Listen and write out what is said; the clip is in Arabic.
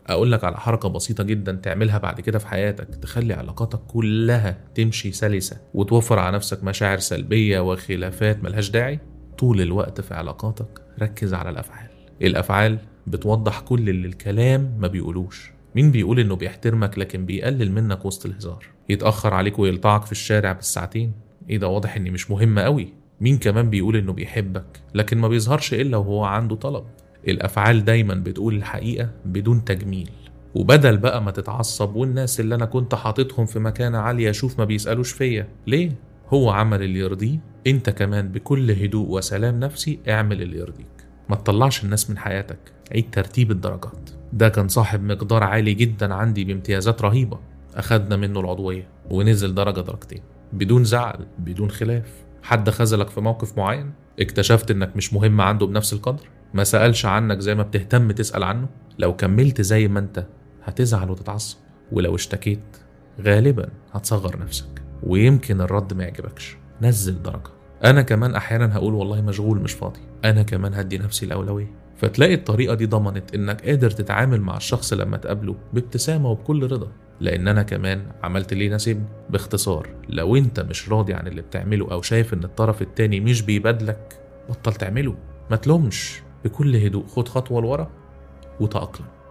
اقول لك على حركة بسيطة جدا تعملها بعد كده في حياتك، تخلي علاقاتك كلها تمشي سلسة وتوفر على نفسك مشاعر سلبية وخلافات ملهاش داعي. طول الوقت في علاقاتك ركز على الافعال. الافعال بتوضح كل اللي الكلام ما بيقولوش. مين بيقول انه بيحترمك لكن بيقلل منك وسط الهزار؟ يتأخر عليك ويلطعك في الشارع بالساعتين؟ ايه ده، واضح اني مش مهم قوي. مين كمان بيقول انه بيحبك لكن ما بيظهرش الا وهو عنده طلب؟ الافعال دايما بتقول الحقيقة بدون تجميل. وبدل بقى ما تتعصب والناس اللي انا كنت حاططهم في مكانة عالية شوف ما بيسألوش فيا ليه، هو عمل اللي يرضيه، انت كمان بكل هدوء وسلام نفسي اعمل اللي يرضيك. ما تطلعش الناس من حياتك، عيد ترتيب الدرجات. ده كان صاحب مقدار عالي جدا عندي بامتيازات رهيبة، اخدنا منه العضوية ونزل درجة درجتين بدون زعل بدون خلاف. حد خذلك في موقف معين؟ اكتشفت انك مش مهم عنده بنفس القدر؟ ما سألش عنك زي ما بتهتم تسأل عنه؟ لو كملت زي ما انت هتزعل وتتعصب، ولو اشتكيت غالبا هتصغر نفسك ويمكن الرد ما يعجبكش. نزل درجة. انا كمان احيانا هقول والله مشغول مش فاضي، انا كمان هدي نفسي الاولوية. فتلاقي الطريقة دي ضمنت انك قادر تتعامل مع الشخص لما تقابله بابتسامة وبكل رضا، لان انا كمان عملت اللي يناسبني. باختصار، لو انت مش راضي عن اللي بتعمله او شايف ان الطرف التاني مش بيبادلك، بطل تعمله. ما تلومش، بكل هدوء خد خطوة لورا وتأقلم.